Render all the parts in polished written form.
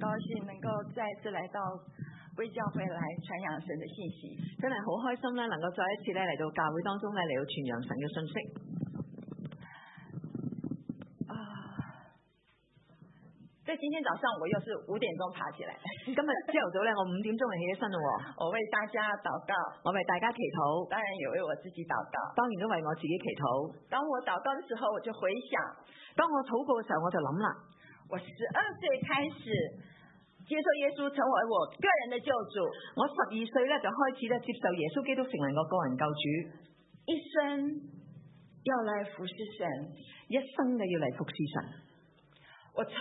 高興能夠再次來到歸教會來傳揚神的信息， 真係好開心咧，能夠再一次咧嚟到教會當中咧嚟到傳揚神嘅信息。 在今天早上我又是5點鐘爬起來， 今日朝頭早咧我5點鐘就起咗身咯。 我為大家禱告， 我為大家祈禱， 當然也為我自己禱告， 當然都為我自己祈禱。 當我禱告的時候，我就回想， 當我禱告嘅時候，我就諗啦， 我12歲開始接受耶穌成為我個人的救主， 我12歲咧就開始咧接受耶穌基督成為我個人救主， 一生要來服侍神， 一生嘅要嚟服侍神。 我從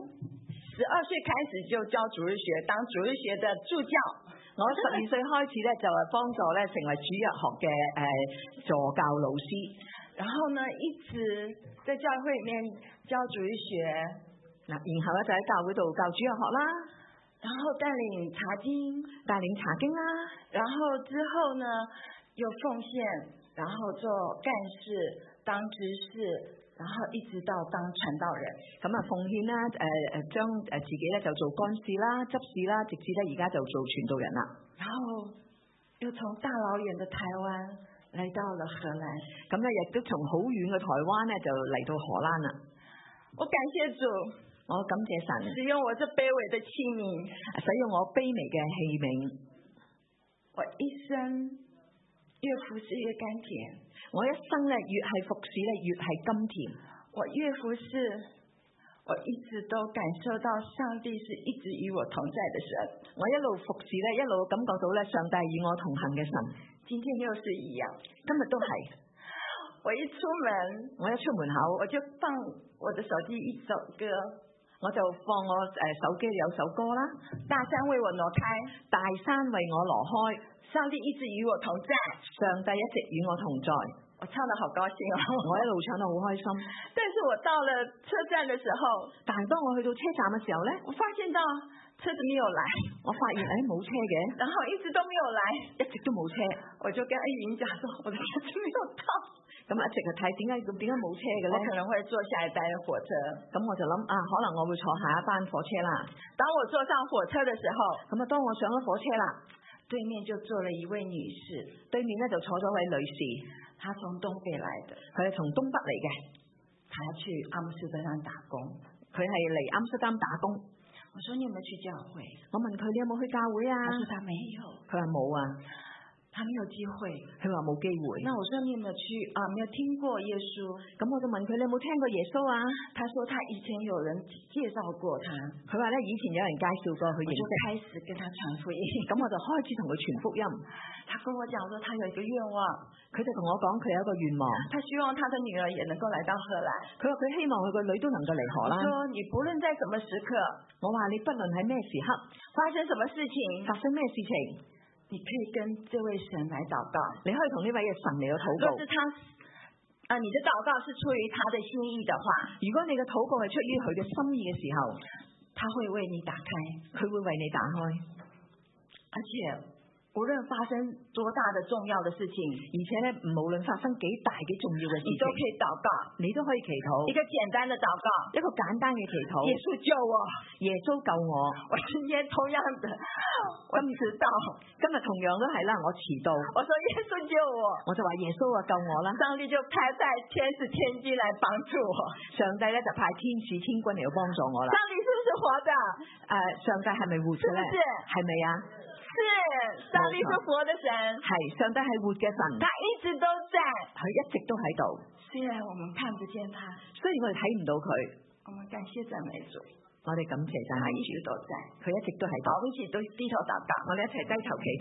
12歲開始就教主日學，當主日學的助教。 我12歲開始咧就係幫助咧成為主日學嘅助教老師， 然後呢一直在教會裏面教主日學， 然後咧就喺教會度教主日學啦， 然後帶領查經啦， 然後之後呢又奉獻，然後做幹事，當執事。然後一直到當傳道人， 咁啊奉獻啦，將自己咧就做幹事啦、執事啦，直至咧而家就做傳道人啦。 然後又從大老遠的台灣嚟到了荷蘭， 咁咧亦都從好遠嘅台灣咧就嚟到荷蘭啦。 我感謝主， 我感謝神， 使用我這卑微的器皿， 使用我卑微嘅器皿， 我一生越服侍越甘甜。 我一生咧越係服侍咧越係甘甜， 我越服侍，我一直都感受到上帝是一直與我同在的神。 我一路服侍咧，一路感覺到咧上帝與我同行嘅神。 今天又是一樣， 今日都係。 我一出門口，我就放我的手機一首歌， 我就放我手機有首歌啦。 大山為我挪開， 大山為我挪開， 上帝一直與我同在， 上帝一直與我同在。 我唱得好高興哦， 我一路唱得好開心。 但是我到了車站的時候， 但係當我去到車站嘅時候呢， 我發現到車子沒有來， 我發現冇車嘅， 然後一直都沒有來， 一直都冇車， 我就跟阿雲講說我的車子沒有到， 咁一直去睇點解冇車嘅呢？ 我可能會坐下一班火車， 咁我就諗可能我會坐下一班火車啦。 當我坐上火車的時候， 咁當我上咗火車啦， 對面就坐了一位女士， 對面呢就坐咗位女士， 她從東北來的， 佢係從東北嚟嘅， 她去阿姆斯特丹打工， 佢係嚟阿姆斯特丹打工。 我說你有冇去教會？ 我問佢你有冇去教會啊？ 他說他沒有， 佢話冇啊。 他沒有機會， 佢話冇機會。 那我說你有沒有去沒有聽過耶穌？ 咁我就問佢你有冇聽過耶穌啊？ 他說他以前有人介紹過他， 佢話咧以前有人介紹過佢認識， 我就開始跟他傳福音。 咁我就開始同佢傳福音。 他跟我講說他有一個願望， 佢就同我講佢有一個願望， 他希望他的女兒也能夠來到荷蘭。 佢話佢希望佢個女都能夠嚟荷蘭。 我說你不論在什麼時刻， 我話你不論喺咩時刻， 發生什麼事情， 發生咩事情。 你可以跟這位神來禱告， 你可以同呢位嘅神嚟到禱告。 若是你的禱告是出於他的心意的話， 如果你嘅禱告係出於佢嘅心意嘅時候， 他會為你打開， 佢會為你打開， 而且無論發生多大的重要的事情， 而且咧無論發生幾大幾重要嘅事情， 你都可以禱告， 你都可以祈禱。 一個簡單的禱告， 一個簡單嘅祈禱。 耶穌救我， 耶穌救我。 我今天同樣的，我遲到， 今日同樣都係啦，我遲到。 我說耶穌救我， 我就話耶穌救我啦。 上帝就派天使天軍來幫助我， 上帝咧就派天使天軍嚟到幫助我啦。 上帝是不是活的？ 上帝係咪活嘅咧？係咪啊？ 是，上帝是活的神， 係上帝係活嘅神， 他一直都在， 佢一直都喺度。 雖然我們看不見他， 雖然我哋睇唔到佢， 我們感謝讚美主， 我哋感謝讚美主， 他一直都在， 佢一直都喺度。 我們一起都低頭禱告， 我哋一齊低頭祈禱。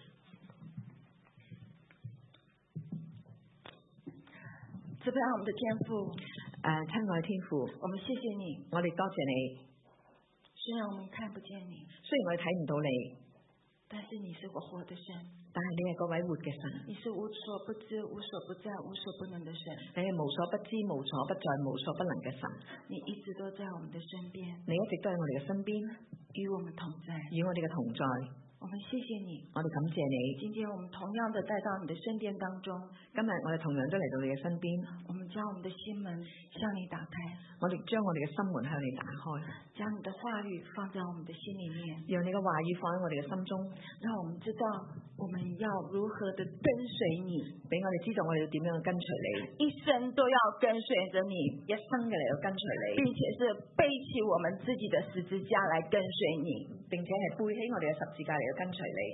賜福我們的天父， 親愛的天父， 我們謝謝你， 我哋多謝你。 雖然我們看不見你， 雖然我哋睇唔到你， 但是你是個活的神， 但係你係嗰位活嘅神， 你是無所不知、無所不在、無所不能的神， 你係無所不知、無所不在、無所不能嘅神， 你一直都在我們的身邊， 你一直都喺我哋嘅身邊， 與我們同在， 與我哋嘅同在。 我們謝謝你， 我哋感謝你。 今天我們同樣的帶到你的身邊當中， 今日我哋同樣都嚟到你嘅身邊， 我們將我們的心門向你打開， 我哋將我哋嘅心門向你打開， 將你的話語放在我們的心裏面， 讓你嘅話語放喺我哋嘅心中， 讓我們知道我們要如何的跟隨你， 俾我哋知道我哋要點樣去跟隨你， 一生都要跟隨着你， 一生嘅嚟到跟隨你， 並且是背起我們自己的十字架來跟隨你， 並且係背起我哋嘅十字架嚟到跟隨你。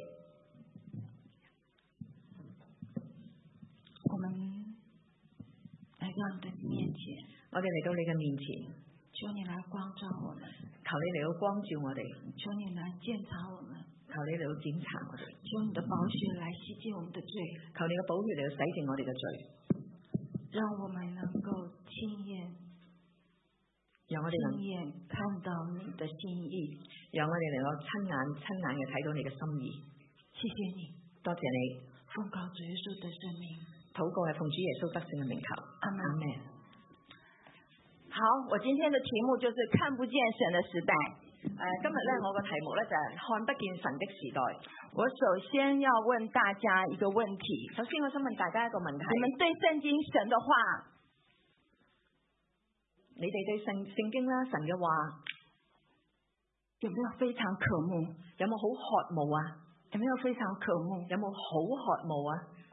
我們來到你的面前， 我哋嚟到你嘅面前， 求你來光照我們， 求你嚟到光照我哋， 求你來檢查我們， 求你嚟到檢查我哋， 求你的寶血來洗淨我們的罪， 求你嘅寶血嚟到洗淨我哋嘅罪， 讓我們能夠親眼看到你的心意， 讓我哋能夠親眼嘅睇到你嘅心意。 謝謝你， 多謝你， 奉告主耶穌的聖名， 禱告係奉主耶穌得勝嘅名求， 阿們。 阿們。 好，我今天的題目就是看不見神的時代。 今日咧，我個題目咧就係看不見神的時代。 我首先要問大家一個問題， 首先我想問大家一個問題， 你們對聖經神的話， 你哋對聖經啦，神嘅話有沒有非常渴慕？ 有冇好渴慕啊？ 有沒有非常渴慕？ 有冇好渴慕啊？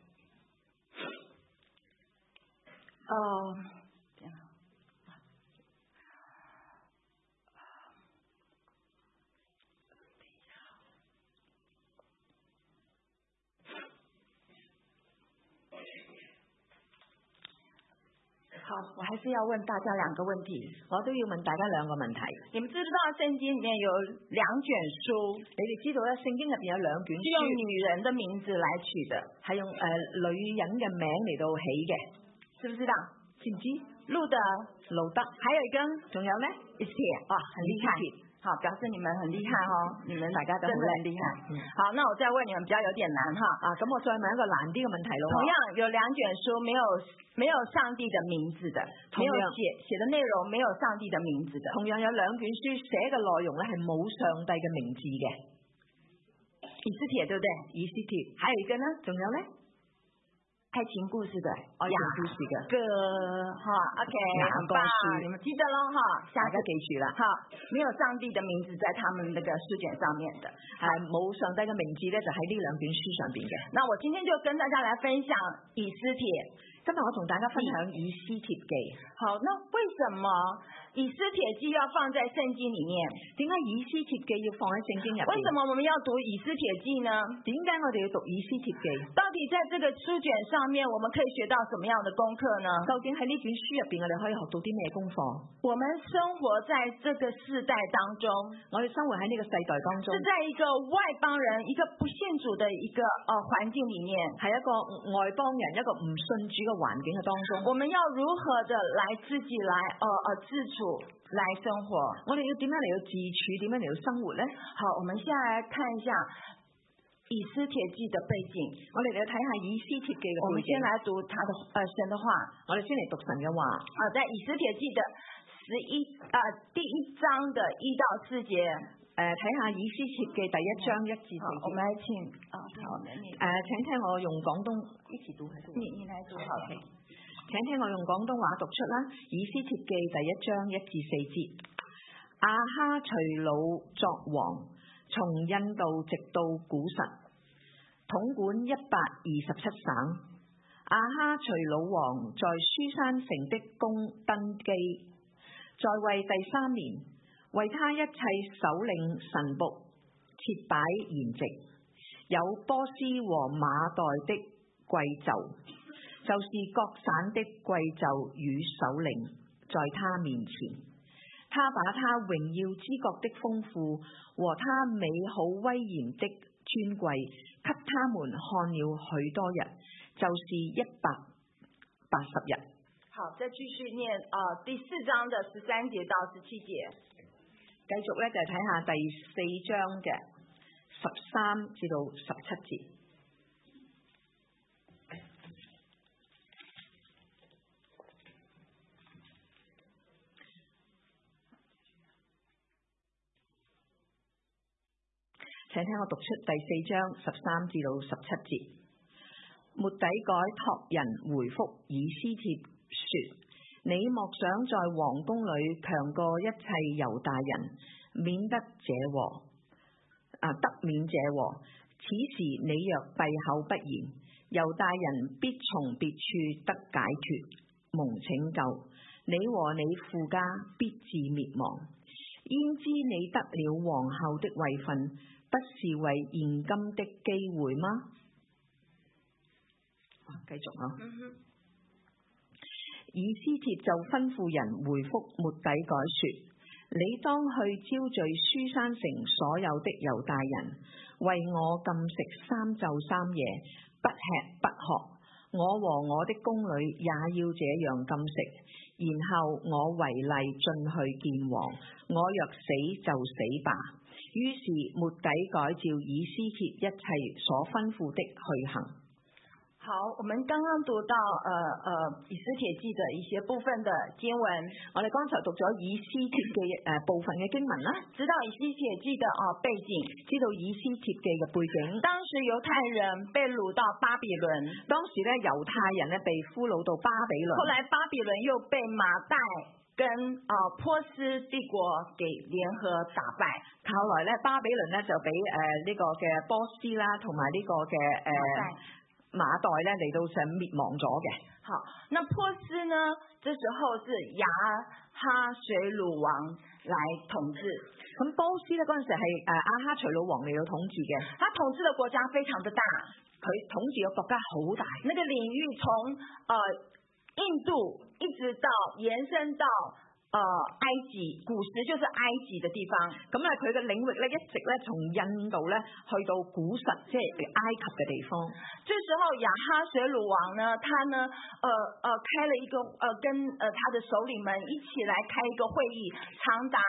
好，我還是要問大家兩個問題， 我都要問大家兩個問題。 你們知道聖經裡面有兩卷書， 你哋知道咧，聖經入邊有兩卷書， 是用女人的名字來取的， 係用女人嘅名嚟到起嘅， 知不知道？ 知唔知？ 路德，還有一個， 仲有呢？ 以斯帖，哇，很厲害。好，表示你們很厲害哦，你們大家都很厲害。好，那我再問你們比較有點難哈。 咁我再問一個難啲嘅問題咯。 同樣有兩卷書沒有上帝的名字的，沒有寫的內容沒有上帝的名字的。 同樣有兩卷書寫嘅內容咧係冇上帝嘅名字嘅。 以斯帖對不對？ 以斯帖， 還有一個呢？ 仲有呢？ 愛情故事的， 愛情故事嘅歌哈 ，OK，很棒，你們記得咯哈， 大家記住啦， 哈，沒有上帝的名字在他們那個書卷上面的， 係冇上帝嘅名字咧，就喺呢兩卷書上邊嘅。 那我今天就跟大家來分享以斯帖， 今日我同大家分享以斯帖記。 好，那為什麼以斯帖記要放在聖經裡面？ 點解以斯帖記要放喺聖經入邊？ 為什麼我們要讀以斯帖記呢？ 點解我哋要讀以斯帖記？ 到底在這個書卷上面，我們可以學到什麼樣的功課呢？ 究竟喺呢卷書入邊，我哋可以學到啲咩功課？ 我們生活在這個世代當中， 我哋生活喺呢個世代當中， 是在一個外邦人、一個不信主的一個環境裡面， 係一個外邦人、一個唔信主嘅環境嘅當中。 我們要如何的來自己來自處來生活？ 我哋要點樣嚟到自處？點樣嚟到生活呢？ 好，我們現在來看一下以斯帖記的背景。 我哋嚟睇下以斯帖記嘅背景。 我們先來讀他的神的話。 我哋先嚟讀神嘅話。 在以斯帖記的第一章的1到4節。 睇下以斯帖記第1章1至4節。 我們來請請聽我用廣東一起讀。 你來讀好。 請聽我用廣東話讀出啦。以斯帖記第1章1至4節。亞哈隨魯作王，從印度直到古實，統管127省。亞哈隨魯王在書珊城的宮登基，在位第3年，為他一切首領臣僕設擺筵席，有波斯和馬代的貴胄，就是各省的貴胄與首領，在他面前。他把他榮耀之國的豐富和他美好威嚴的尊貴給他們看了許多日，就是180日。 好，再繼續念第4章的13節到17節。 繼續咧就睇下第4章嘅13至到17節。請聽我讀出第4章13至到17節。末底改託人回覆以斯帖說：你莫想在王宮裏強過一切猶大人， 免得這禍，得免這禍。此時你若閉口不言，猶大人必從別處得解脫，蒙拯救。你和你父家必致滅亡。焉知你得了皇后的位分，不是為現今的機會嗎？繼續啊！以斯帖就吩咐人回覆末底改說：你當去招聚書珊城所有的猶大人，為我禁食3晝3夜，不吃不喝。我和我的宮女也要這樣禁食。然後我違例進去見王，我若死就死吧。於是末底改照以斯帖一切所吩咐的去行。 好，我們剛剛讀到以斯帖記的一些部分的經文， 我哋剛才讀咗以斯帖嘅部分嘅經文啦， 知道以斯帖記的背景， 知道以斯帖記嘅背景。 當時猶太人被擄到巴比倫， 當時咧猶太人咧被俘虜到巴比倫， 後來巴比倫又被馬代跟波斯帝國給聯合打敗， 後來咧巴比倫咧就俾呢個嘅波斯啦，同埋呢個嘅馬代咧嚟到上滅亡咗嘅。 好，那波斯呢？這時候是亞哈隨魯王來統治。 咁波斯咧嗰陣時係亞哈隨魯王嚟到統治嘅。 他統治的國家非常的大， 佢統治嘅國家好大。 那個領域從印度一直到延伸到埃及，古時就是埃及的地方。 咁啊，佢嘅領域咧一直咧從印度咧去到古實，即係埃及嘅地方。 這時候亞哈隨魯王呢，他呢開了一個跟他的首領們一起來開一個會議，長達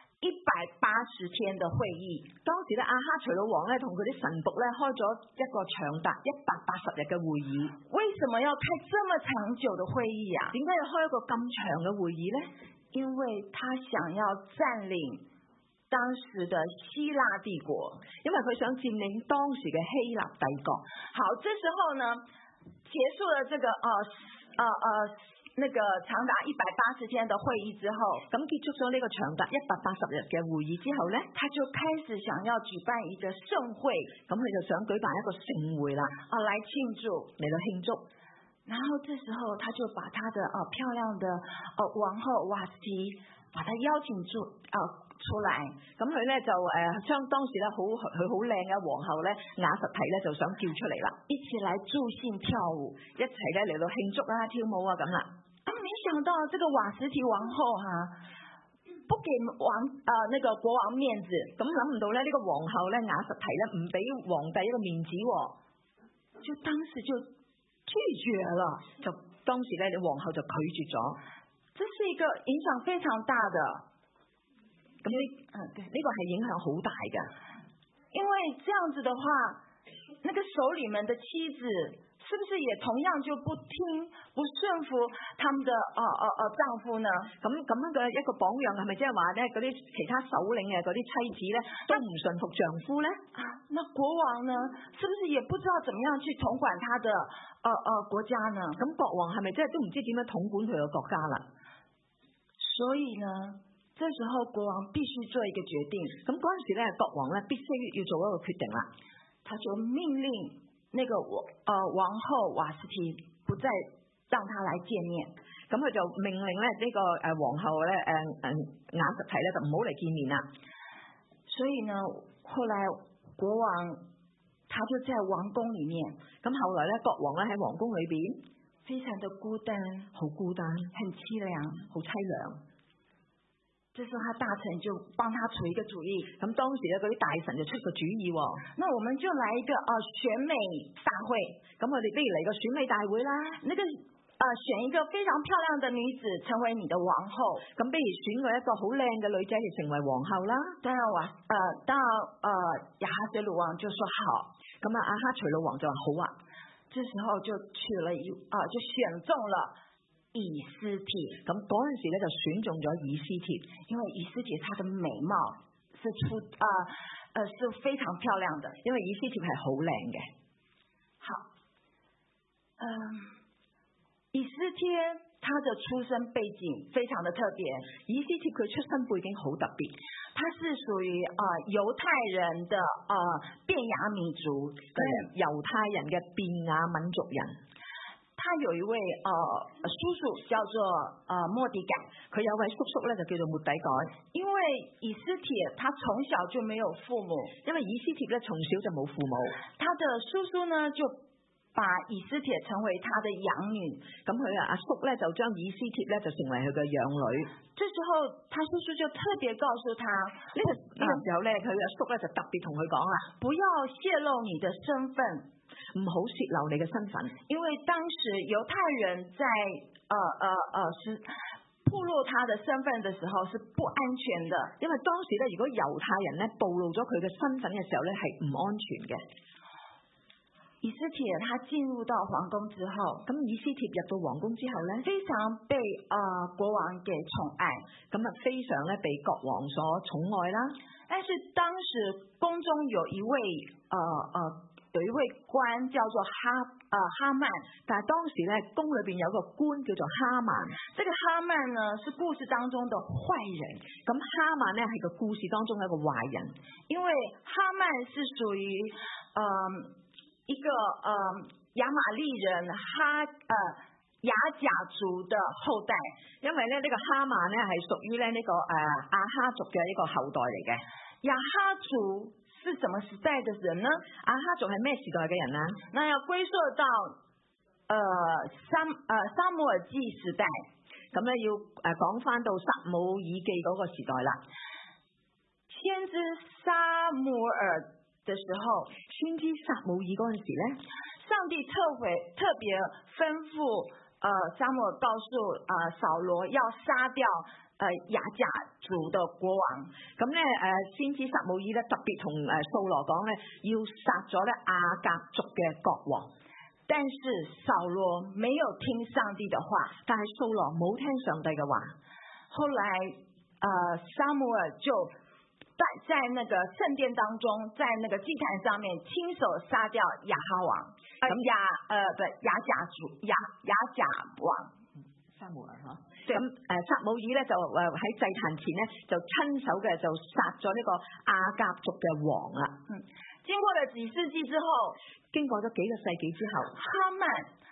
180天的會議。 當時咧亞哈隨魯王咧同佢啲臣僕咧開咗一個長達180日嘅會議。 為什麼要開這麼長久的會議啊？ 點解要開一個咁長嘅會議咧？ 因為他想要佔領當時的希臘帝國， 因為佢想佔領當時嘅希臘帝國。 好，這時候呢，結束了這個那個長達180天的會議之後， 咁結束咗呢個長達180日嘅會議之後呢， 他就開始想要舉辦一個盛會， 咁佢就想舉辦一個盛會啦， 來慶祝， 嚟到慶祝。 然後這時候他就把他的漂亮的王后瓦斯提把他邀請出來， 咁佢咧就將當時咧佢好靚嘅皇后咧雅實提咧就想叫出嚟啦， 一起來助興跳舞， 一齊咧嚟到慶祝啦跳舞啊咁啦。 沒想到這個瓦斯提王后不給那個國王面子， 咁諗唔到咧呢個皇后咧雅實提咧唔俾皇帝一個面子， 就當時就拒絕了， 就當時咧，你皇后就拒絕咗。 這是一個影響非常大的， 咁呢個係影響好大嘅， 因為這樣子的話，那個首領們的妻子是不是也同樣就不聽不順服他們的丈夫呢？ 咁樣嘅一個榜樣係咪即係話咧嗰啲其他首領嘅嗰啲妻子咧都唔順服丈夫咧？ 那國王呢，是不是也不知道怎麼樣去統管他的國家呢？ 咁國王係咪真係都唔知點樣統管佢嘅國家啦？ 所以呢，這時候國王必須做一個決定。 咁嗰陣時咧，國王咧必須要做一個決定啦。 他就命令那個王后瓦斯提不再讓他來見面。 咁佢就命令咧呢個皇后咧雅實提咧就唔好嚟見面啦。 所以呢，後來國王他就在王宮裏面。 咁後來咧國王咧喺皇宮裏邊非常的孤單， 好孤單， 很淒涼， 好淒涼。 這時候他大臣就幫他出一個主意。 咁當時咧嗰啲大臣就出個主意， 那我們就來一個選美大會。 咁我哋不如嚟個選美大會啦。 那個選一個非常漂亮的女子成為你的王后。 咁不如選個一個好靚嘅女仔嚟成為皇后啦。 當然亞哈隨魯王就說好。 咁亞哈隨魯王就話好啊。 這時候就就選中了以斯帖。 咁嗰陣時咧就選中咗以斯帖， 因為以斯帖她的美貌是非常漂亮的， 因為以斯帖係好靚嘅。 好，以斯帖她的出生背景非常的特別， 以斯帖佢出生背景好特別， 他是屬於猶太人的便雅憫族的人， 猶太人嘅便雅憫族人。 他有一位叔叔叫做末底改， 佢有位叔叔咧就叫做末底改。 因為以斯帖他從小就沒有父母， 因為以斯帖咧從小就冇父母， 他的叔叔呢就把以斯帖成為他的養女， 咁佢阿叔咧就將以斯帖咧就成為佢嘅養女。 這時候他叔叔就特別告訴他， 呢個時候咧佢阿叔咧就特別同佢講啦， 不要泄露你的身份， 唔好泄漏你嘅身份， 因為當時猶太人在暴露他的身份的時候是不安全的， 因為當時咧如果猶太人咧暴露咗佢嘅身份嘅時候咧係唔安全嘅。 以斯帖他進入到皇宮之後， 咁以斯帖入到皇宮之後咧， 非常被國王給寵愛， 咁啊非常咧被國王所寵愛啦。 但是當時宮中有一位官叫做哈曼， 但係當時咧宮裏邊有個官叫做哈曼， 這個哈曼呢是故事當中的壞人， 咁哈曼咧係個故事當中嘅一個壞人， 因為哈曼是屬於一個亞瑪力人亞甲族的後代， 因為咧呢個哈曼咧係屬於咧呢個亞哈族嘅一個後代嚟嘅。 亞哈族是什麼時代的人呢？ 亞哈族係咩時代嘅人呢？ 那要歸溯到撒母耳記時代， 咁咧要講翻到撒母耳記嗰個時代啦。 先知撒母耳的時候， 先知撒母耳嗰陣時咧， 上帝特別吩咐撒母耳告訴掃羅要殺掉亞甲族的國王。 咁咧先知撒母耳咧特別同掃羅講咧要殺咗咧亞甲族嘅國王， 但是掃羅沒有聽上帝的話， 但係掃羅冇聽上帝嘅話。 後來撒母耳就在那個聖殿當中，在那個祭壇上面親手殺掉亞哈王，亞甲王。 撒母耳咁撒母耳咧就喺祭壇前咧就親手嘅就殺咗呢個亞甲族嘅王啦。 經過了幾世紀之後， 經過咗幾個世紀之後， 哈曼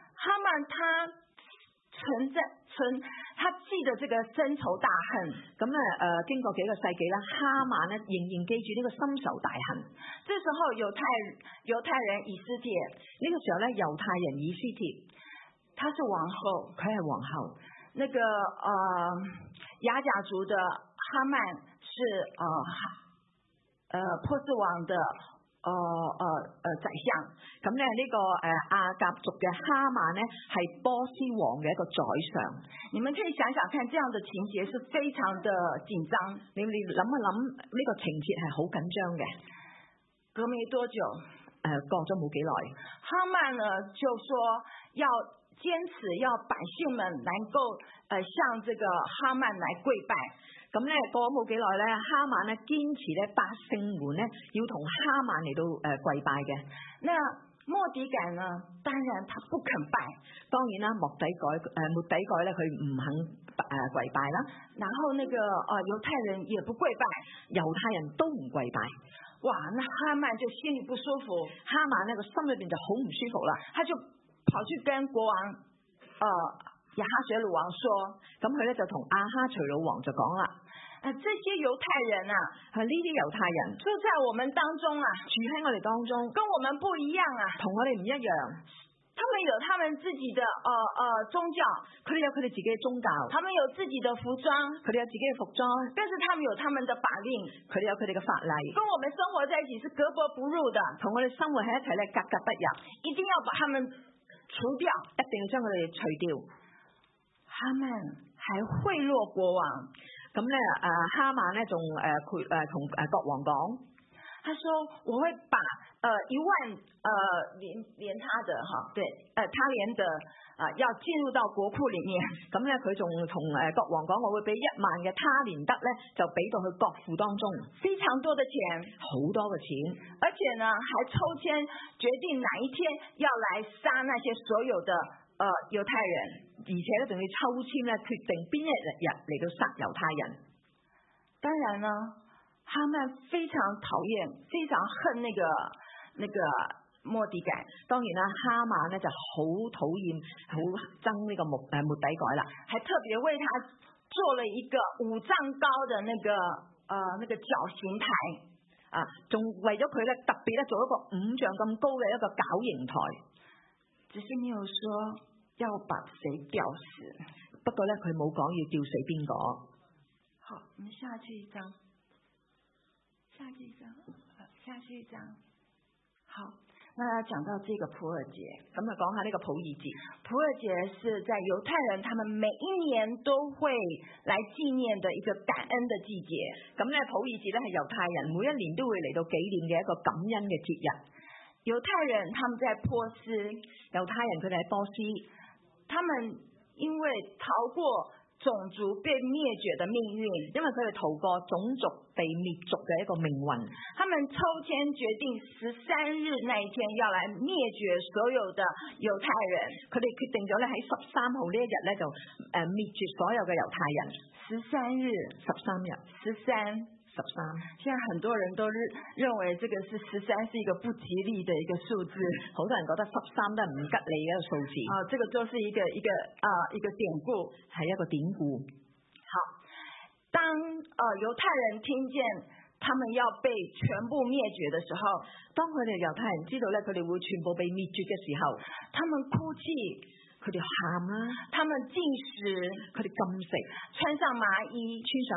他記得這個深仇大恨， 咁經過幾個世紀啦，哈曼咧仍然記住呢個深仇大恨。 這時候猶太人以斯帖， 呢個時候咧猶太人以斯帖， 他是王后， 佢係王后。 那個亞甲族的哈曼是波斯王的宰相， 咁咧呢個亞甲族嘅哈曼咧係波斯王嘅一個宰相。 你們可以想想看，這樣的情節是非常的緊張。 你諗一諗呢個情節係好緊張嘅。 隔沒多久， 過咗冇幾耐， 哈曼呢就說要堅持要百姓們能夠向這個哈曼來跪拜。 咁咧過咗冇幾耐咧，哈曼咧堅持咧百姓們咧要同哈曼嚟到跪拜嘅。 那末底改呢？當然他不肯拜。 當然啦，末底改咧佢唔肯跪拜啦。 然後那個猶太人也不跪拜， 猶太人都唔跪拜。 哇！那哈曼就心裡不舒服， 哈曼呢個心裏邊就好唔舒服啦， 他就跑去跟國王亞哈隨魯王說， 咁佢咧就同亞哈隨魯王就講啦， 這些猶太人啊， 呢啲猶太人住在我們當中啊， 住喺我哋當中， 跟我們不一樣啊， 同我哋唔一樣。 他們有他們自己的宗教， 佢哋有佢哋自己嘅宗教， 他們有自己的服裝， 佢哋有自己嘅服裝， 但是他們有他們的法令， 佢哋有佢哋嘅法例， 跟我們生活在一起是格格不入的， 同我哋生活喺一齊咧格格不入， 一定要把他們除掉， 一定要將佢哋除掉。 哈曼還賄賂國王， 咁咧哈曼咧仲同國王講， 他說我會把1萬連他的對他連的要進入到國庫裡面， 咁咧佢仲同國王講，我會俾1萬嘅他連得咧就俾到去國庫當中， 非常多的錢， 好多嘅錢， 而且呢還抽籤決定哪一天要來殺那些所有的猶太人， 而且咧仲要抽籤咧決定邊一日嚟到殺猶太人。 當然呢， 哈曼非常討厭，非常恨那個末底改。 當然啦，哈曼咧就好討厭、好憎呢個末底改啦， 還特別為他做了一個5丈高的那個絞刑台啊，仲為咗佢咧特別咧做一個5丈咁高嘅一個絞刑台， 只是沒有說要把誰吊死。 不過咧佢冇講要吊死邊個。 好，我們下去一張。下去一張。好，那講到這個普珥節， 咁啊講下呢個普珥節。 普珥節是在猶太人他們每一年都會來紀念的一個感恩的季節。 咁咧普珥節咧係猶太人每一年都會嚟到紀念嘅一個感恩嘅節日。 猶太人他們在波斯， 猶太人佢哋喺波斯， 他們因為逃過種族被滅絕的命運， 因為佢哋逃過種族被滅族嘅一個命運， 他們抽籤決定13日那一天要來滅絕所有的猶太人。 佢哋決定咗咧喺13號呢一日咧就滅絕所有嘅猶太人。 13日，13。現在很多人都認為這個是13是一個不吉利的一個數字， 好多人覺得13都係唔吉利嘅一個數字。 這個就是一個典故， 係一個典故。 好，當猶太人聽見他們要被全部滅絕的時候， 當佢哋猶太人知道咧佢哋會全部被滅絕嘅時候， 他們哭泣， 佢哋喊啦， 他們禁食， 佢哋禁食， 穿上麻衣，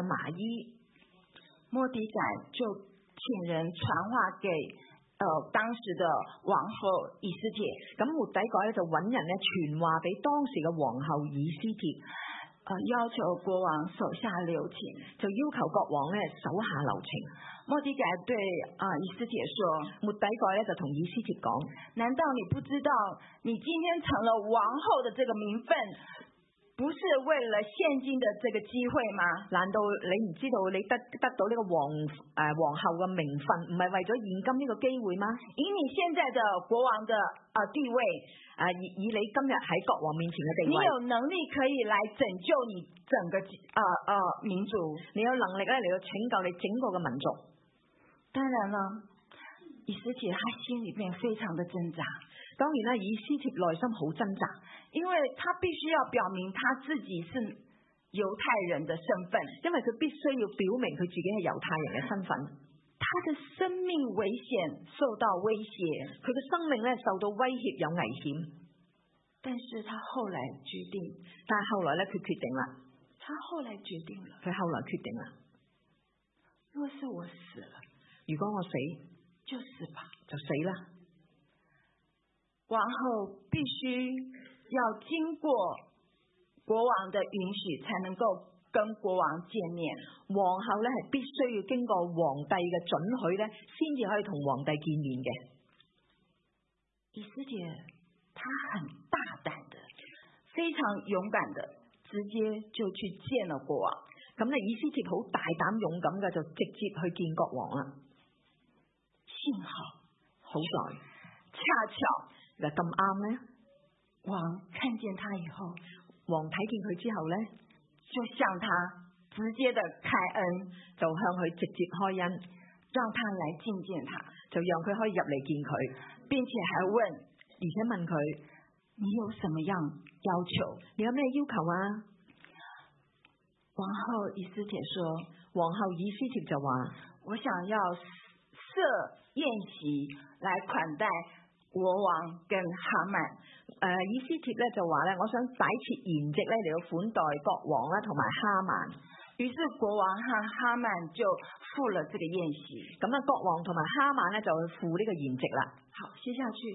末底改就請人傳話給當時的王后以斯帖， 咁末底改咧就揾人咧傳話俾當時嘅皇后以斯帖， 要求國王手下留情， 就要求國王咧手下留情。 末底改對以斯帖說， 末底改咧就同以斯帖講， 難道你不知道你今天成了王后的這個名分，不是為了現今的這個機會嗎？ 難道你唔知道你得到呢個皇后嘅名分，唔係為咗現今呢個機會嗎？ 以你現在的國王的地位， 以你今日喺國王面前嘅地位， 你有能力可以來拯救你整個民族， 你有能力咧嚟到拯救你整個嘅民族。 當然了，以斯帖他心裏面非常的掙扎。 當然啦，以斯帖內心好掙扎， 因為他必須要表明他自己是猶太人的身份， 因為佢必須要表明佢自己係猶太人嘅身份。 他的生命危險受到威脅， 佢嘅生命咧受到威脅有危險。 但是他後來決定， 但係後來咧佢決定啦， 佢後來決定啦，若是我死了， 如果我死就死吧， 就死啦。 王后必須要經過國王的允許，才能夠跟國王見面。 皇后咧係必須要經過皇帝嘅准許咧，先至可以同皇帝見面嘅。 以斯帖他很大膽的，非常勇敢的，直接就去見了國王。 咁咧，以斯帖好大膽勇敢嘅，就直接去見國王啦。 幸好， 好在， 恰巧。 咁啱咧， 王看見他以後， 王睇見佢之後咧， 就向他直接的開恩， 就向佢直接開恩， 讓他來覲見他， 就讓佢可以入嚟見佢， 並且還問， 而且問佢， 你有什麼樣要求？ 你有咩要求啊？ 皇后以斯帖說， 皇后以斯帖就話， 我想要設宴席來款待國王跟哈曼。 以斯帖咧就話咧，我想擺設筵席咧嚟到款待國王啦同埋哈曼。 於是國王和哈曼就赴了這個宴席。 咁啊，國王同埋哈曼咧就去赴呢個筵席啦。 好，接下去，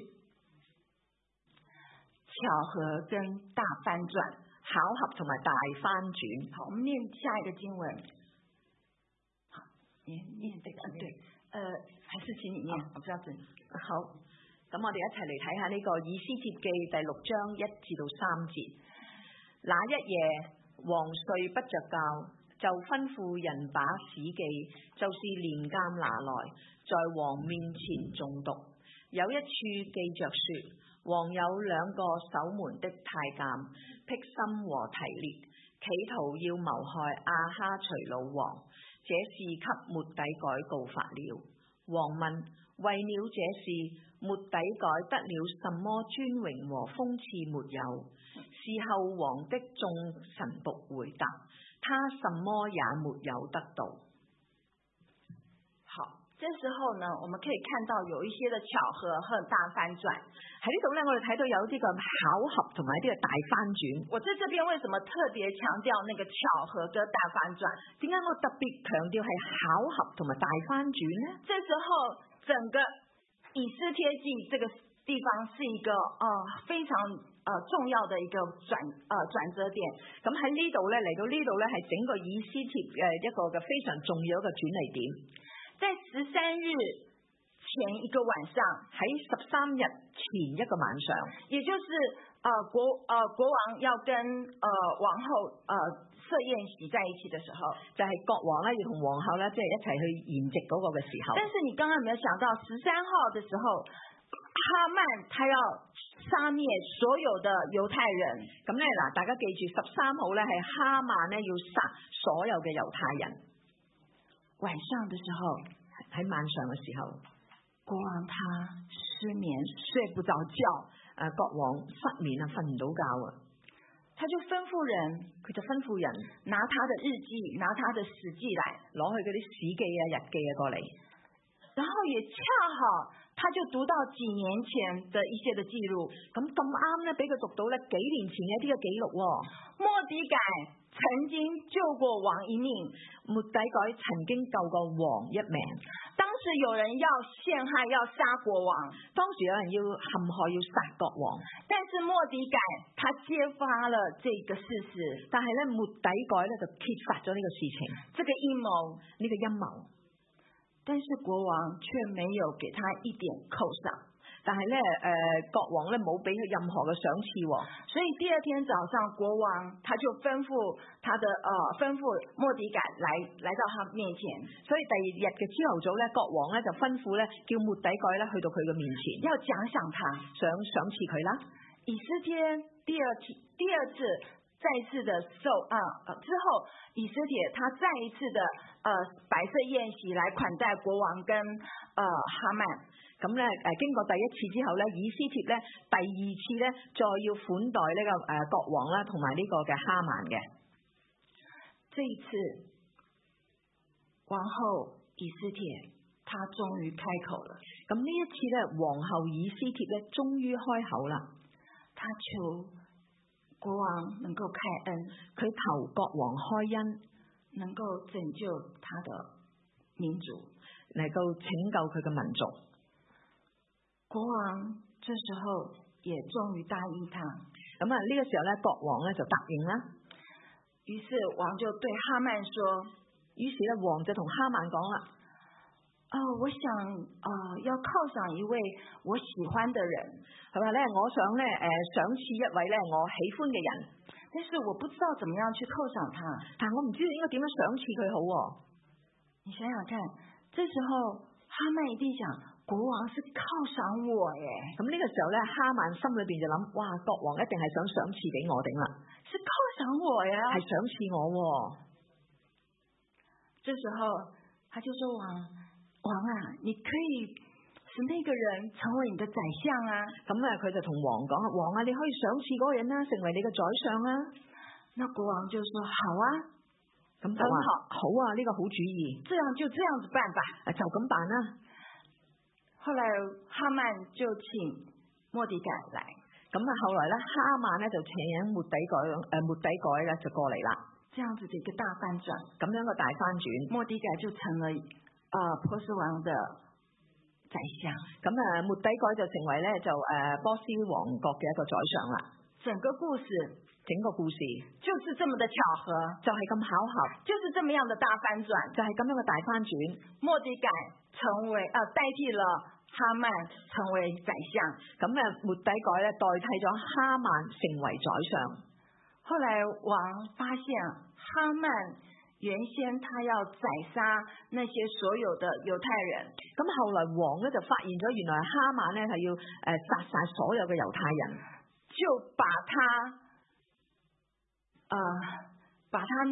巧合跟大翻轉， 巧合同埋大翻轉。 好，我們念下一個經文。好，念這個對，還是請你念，我不知道準。 好。咁我哋一齊嚟睇下呢個以斯帖記第6章1至到3節。那一夜，王睡不着覺，就吩咐人把史記，就是年鑑拿來，在王面前誦讀。有一處記着說，王有2個守門的太監，辟心和提列，企圖要謀害亞哈隨魯王。 這事給末底改告發了。王問：為了這事，末底改得了什麼尊榮和封賜沒有？事後王的眾臣僕回答：他什麼也沒有得到。 好，這時候呢，我們可以看到有一些的巧合和大翻轉。 喺呢度呢，我哋睇到有啲嘅巧合同埋一啲嘅大翻轉。 我在這邊為什麼特別強調那個巧合跟大翻轉？ 點解我特別強調係巧合同埋大翻轉呢？ 這時候整個以斯帖記這個地方是一個非常重要的一個轉折點。 咁喺呢度呢，嚟到呢度呢，係整個以斯帖一個嘅非常重要一個轉捩點。 在13日前一個晚上， 喺13日前一個晚上， 也就是國王要跟王后設宴席在一起的時候， 就係國王咧要同皇后咧即係一齊去筵席嗰個嘅時候。 但是你剛剛有沒有想到13號的時候，哈曼他要殺滅所有的猶太人？ 咁咧嗱，大家記住13號咧係哈曼咧要殺所有嘅猶太人。 晚上的時候， 喺晚上嘅時候， 國王他失眠睡不着覺， 國王失眠啊，瞓唔到覺啊， 他就吩咐人， 佢就吩咐人拿他的日記，拿他的史記來， 攞去嗰啲史記啊、日記啊過嚟， 然後也恰好，他就讀到幾年前的一些的記錄， 咁啱咧，俾佢讀到咧幾年前嘅一啲嘅記錄。 末底改曾經救過王一命， 末底改曾經救過王一命。 當時有人要陷害，要殺國王， 當時有人要陷害，要殺國王。 但是末底改他揭發了這個事實， 但係咧末底改咧就揭發咗呢個事情， 這個陰謀， 呢個陰謀。 但是國王卻沒有給他一點犒賞。 但係咧，國王咧冇俾佢任何嘅賞賜， 所以第二天早上，國王他就吩咐末底改來到他面前。 所以第二日嘅朝頭早咧，國王咧就吩咐咧叫末底改咧去到佢嘅面前， 要獎賞他， 想賞賜佢啦。 以斯帖第二次再次的之後，以斯帖他再一次的擺設宴席來款待國王跟哈曼。 咁咧經過第一次之後咧，以斯帖咧第二次咧再要款待呢個國王啦，同埋呢個嘅哈曼嘅。 這一次，皇后以斯帖她終於開口了。 咁呢一次咧，皇后以斯帖咧終於開口啦， 她求國王能夠開恩， 佢求國王開恩， 能夠拯救他的民族， 能夠拯救佢嘅民族。 國王這時候也終於答應他。 咁啊呢個時候咧，國王咧就答應啦。 於是王就對哈曼說， 於是咧王就同哈曼講啦， 我想要犒賞一位我喜歡的人， 係咪咧？我想咧賞賜一位咧我喜歡嘅人， 但是我不知道怎麼樣去犒賞他， 但我唔知應該點樣賞賜佢好。 你想想看，這時候哈曼一定想，國王是犒賞我耶。 咁呢個時候咧，哈曼心裏邊就諗，哇，國王一定係想賞賜俾我頂啦， 是犒賞我呀， 係賞賜我。 這時候他就說，王啊，你可以使那個人成為你的宰相啊。 咁啊，佢就同王講，王啊，你可以賞賜嗰個人啦，成為你嘅宰相啊。 那國王就說，好啊， 咁就話好啊，呢個好主意， 這樣就這樣子辦吧， 就咁辦啦。 後來哈曼就請末底改來， 咁啊後來咧哈曼咧就請末底改咧就過嚟啦。 這樣子的一個大翻轉， 咁樣個大翻轉， 末底改就成了波斯王的宰相。 咁啊末底改就成為咧就波斯王國嘅一個宰相啦。 整個故事就是這麼的巧合， 就係咁巧合， 就是這麼樣的大翻轉， 就係咁樣嘅大翻轉。 末底改代替了哈曼成為宰相， 咁啊末底改咧代替咗哈曼成為宰相。 後來王發現哈曼原先他要宰殺那些所有的猶太人， 咁後來王咧就發現咗原來哈曼咧係要殺晒所有嘅猶太人， 就把他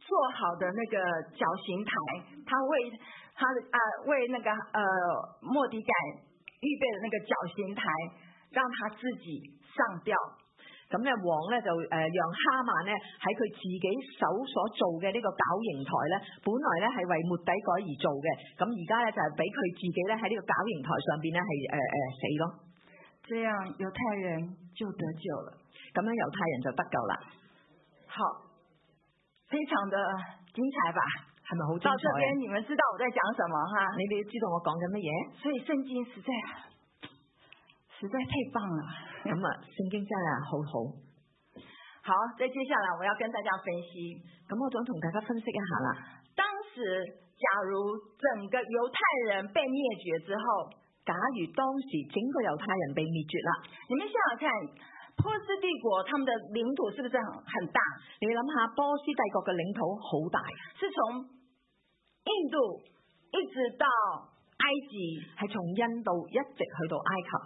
做好的那个绞刑台，他为那个末底改预備的那個絞刑台，讓他自己上吊。 咁咧王咧就讓哈曼咧喺佢自己手所做嘅呢個絞刑台咧，本來咧係為末底改而做嘅，咁而家咧就係俾佢自己咧喺呢個絞刑台上邊咧係死咯。 這樣猶太人就得救了， 咁樣猶太人就得救啦。 好，非常的精彩吧？ 係咪好精彩？ 到這邊你們知道我在講什麼哈？ 你哋知道我講緊乜嘢？ 所以聖經實在太棒了。 咁啊，聖經真係好好。 好，再接下來我要跟大家分析。 咁我想同大家分析一下啦。 當時假如整個猶太人被滅絕之後， 假如當時整個猶太人被滅絕啦， 你們想想看，波斯帝國他們的領土是不是很大？ 你諗下波斯帝國嘅領土好大， 是從印度一直到埃及， 係從印度一直去到埃及。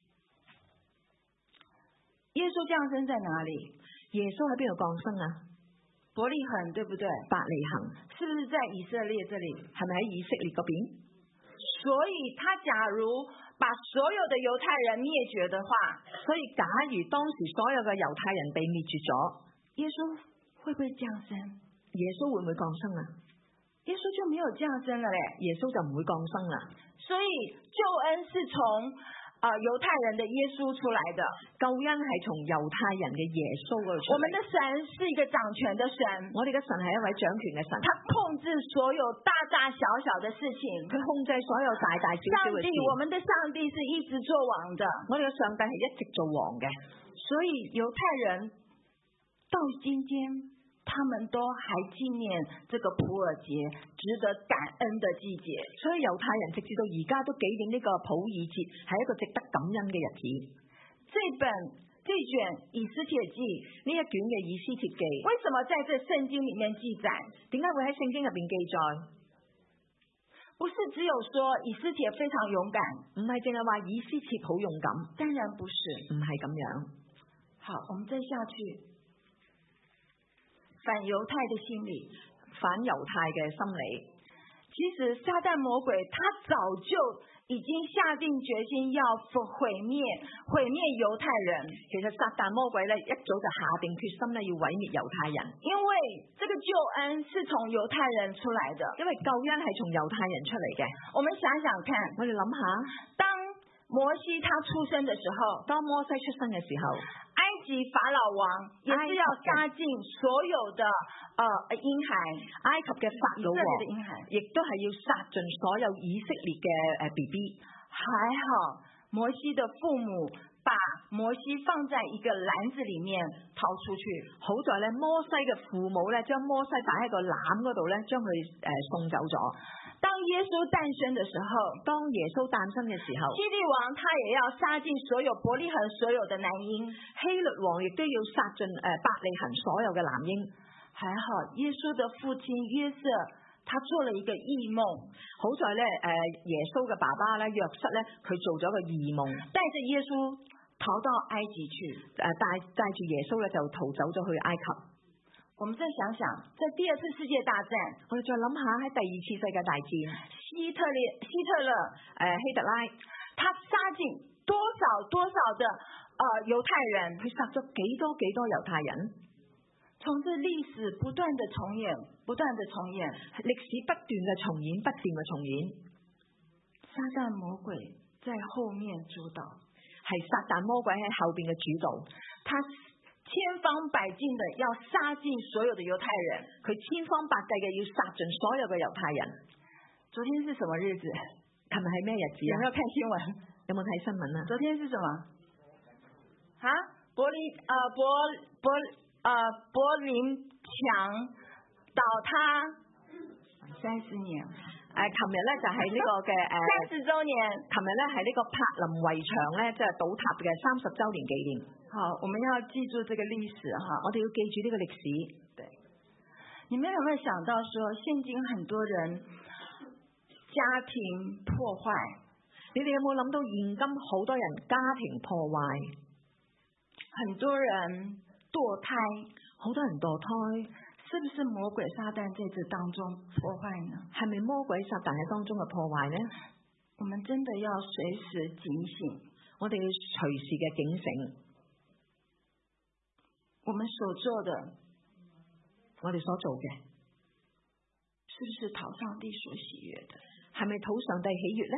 耶穌降生在哪裡？ 耶穌喺邊度降生啊？ 伯利恆，對不對？ 伯利恆， 是不是在以色列這裡？ 係咪喺以色列嗰邊？ 所以他假如把所有的猶太人滅絕的話， 所以假如當時所有嘅猶太人被滅絕咗， 耶穌會不會降生？ 耶穌會唔會降生啊？ 耶穌就沒有降生了咧， 耶穌就唔會降生啦。 所以救恩是從猶太人的耶穌出來的， 救恩係從猶太人嘅耶穌嗰度出嚟。 我們的神是一個掌權的神， 我哋嘅神係一位掌權嘅神， 他控制所有大大小小的事情， 佢控制所有大大小小嘅事。 我們的上帝是一直做王的， 我哋嘅上帝係一直做王嘅， 所以猶太人到今天他們都還紀念這個普珥節，值得感恩的季節。 所以猶太人直至到而家都紀念呢個普珥節，係一個值得感恩嘅日子。 這卷以斯帖記， 呢一卷嘅以斯帖記， 為什麼在這聖經裡面記載？ 點解會喺聖經入邊記載？ 不是只有說以斯帖非常勇敢， 唔係淨係話以斯帖好勇敢， 當然不是， 唔係咁樣。 好，我們再下去。反猶太的心理， 反猶太嘅心理。 其實撒旦魔鬼他早就已經下定決心要毀滅猶太人。 其實撒旦魔鬼咧一早就下定決心咧要毀滅猶太人， 因為這個救恩是從猶太人出來的， 因為救恩係從猶太人出嚟嘅。 我們想想看， 我哋諗下， 當摩西他出生的時候， 當摩西出生嘅時候， 埃及法老王也是要殺盡所有的嬰孩， 埃及嘅法老王亦都係要殺盡所有以色列嘅BB。 還好摩西的父母把摩西放在一個籃子裡面掏出去。 好在咧摩西嘅父母咧將摩西擺喺個籃嗰度咧，將佢送走咗。 當耶穌誕生的時候， 當耶穌誕生嘅時候， 希律王他也要殺盡所有伯利恆所有的男嬰， 希律王亦都要殺盡伯利恆所有嘅男嬰。 還好耶穌的父親約瑟他做了一個異夢， 好在咧耶穌嘅爸爸咧約瑟咧佢做咗個異夢， 帶着耶穌逃到埃及去， 帶住耶穌咧就逃走咗去埃及。 我們再想想，在第二次世界大戰， 我哋再諗下喺第二次世界大戰， 希特勒希特拉， 他殺盡多少的猶太人， 佢殺咗幾多猶太人。 從這歷史不斷的重演， 歷史不斷嘅重演， 撒旦魔鬼在後面主導， 係撒旦魔鬼喺後邊嘅主導， 他千方百計的要殺盡所有的猶太人， 佢千方百計嘅要殺盡所有嘅猶太人。 昨天是什麼日子？ 琴日係咩日子啊？ 有沒有看新聞？ 有冇睇新聞啊？ 昨天是什麼？柏林牆倒塌30年。 琴日咧就係呢個嘅 30週年。 琴日咧係呢個柏林圍牆咧即係倒塌嘅30週年紀念。 好，我們要記住這個歷史哈， 我哋要記住呢個歷史。 對，你們有沒有想到說，現今很多人家庭破壞？ 你哋有冇諗到現今好多人家庭破壞， 很多人墮胎， 好多人墮胎， 甚是不是魔鬼撒旦在這當中破壞呢？ 係咪魔鬼撒旦喺當中嘅破壞呢？ 我們真的要隨時警醒， 我哋要隨時嘅警醒， 我們所做的， 我哋所做嘅， 是不是討上帝所喜悅的？ 係咪討上帝喜悅呢？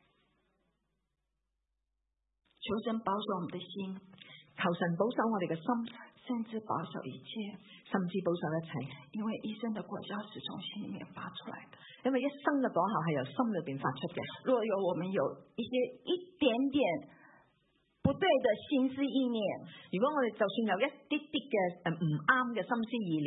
求神保守我們的心， 求神保守我哋嘅心， 甚至保守一切， 甚至保守一切。 因為一生的果效是從心裏面發出來的， 因為一生嘅果效係由心裏邊發出嘅。 若有我們有一點點不對的心思意念， 如果我哋就算有一啲啲嘅唔啱嘅心思意念，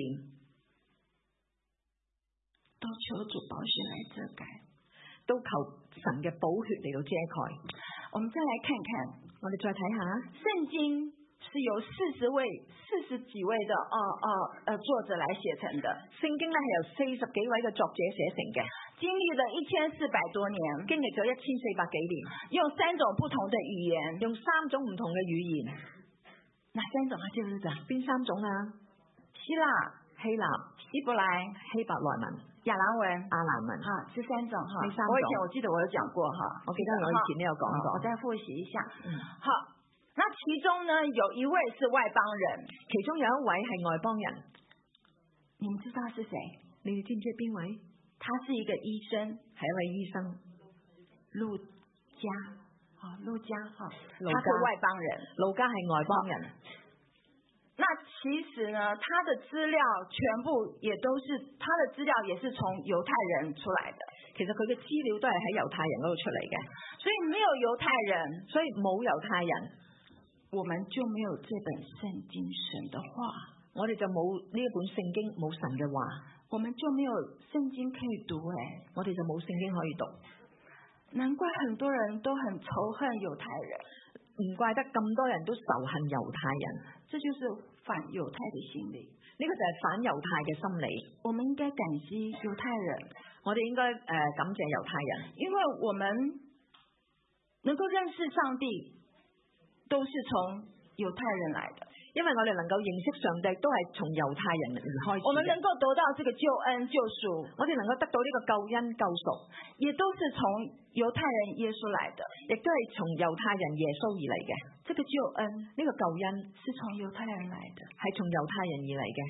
都求主寶血來遮蓋， 都求神嘅寶血嚟到遮蓋。 我們再來看看， 我哋再睇下聖經是由40幾位的作者來寫成的。 聖經咧係由40幾位嘅作者寫成嘅， 經歷了1400多年， 經歷咗1400幾年， 用3種不同的語言， 用3種唔同嘅語言。 哪3種啊？記唔記得？ 邊3種啊？ 希臘、希伯來、 希伯來文、 亞蘭文、 亞蘭文， 這3種哈。 呢3種， 我記得我有講過哈， 我記得我以前都有講過， 我再複習一下。好，那其中呢有一位是外邦人， 其中有一位係外邦人， 你們知道是誰？ 你哋知唔知係邊位？ 他是一個醫生， 係一位醫生， 路加，他是外邦人， 路加係外邦人。 那其實呢，他的資料全部也都是，他的資料也是從猶太人出來的。 其實佢嘅資料都係喺猶太人嗰度出嚟嘅， 所以沒有猶太人， 所以冇猶太人， 我們就沒有這本聖經神的話， 我哋就冇呢一本聖經，冇神嘅話， 我們就沒有聖經可以讀。 我哋就冇聖經可以讀。 難怪很多人都很仇恨猶太人， 唔怪得咁多人都仇恨猶太人， 這就是反猶太的心理。 呢個就係反猶太嘅心理。 我們應該感激猶太人， 我哋應該感謝猶太人， 因為我們能夠認識上帝，都是從猶太人來的。 因為我哋能夠認識上帝，都係從猶太人而開始。 我們能夠得到這個救恩救贖， 我哋能夠得到呢個救恩救贖， 也都是從猶太人耶穌來的， 亦都係從猶太人耶穌而嚟嘅。 這個救恩， 呢個救恩是從猶太人來的， 係從猶太人而嚟嘅。